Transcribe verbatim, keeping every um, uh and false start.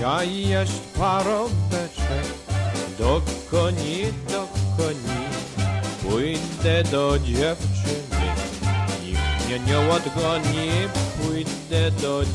Ja jest parobeczek, do koni, do koni, pójdę do dziewczyny, nikt mnie nie odgoni, pójdę do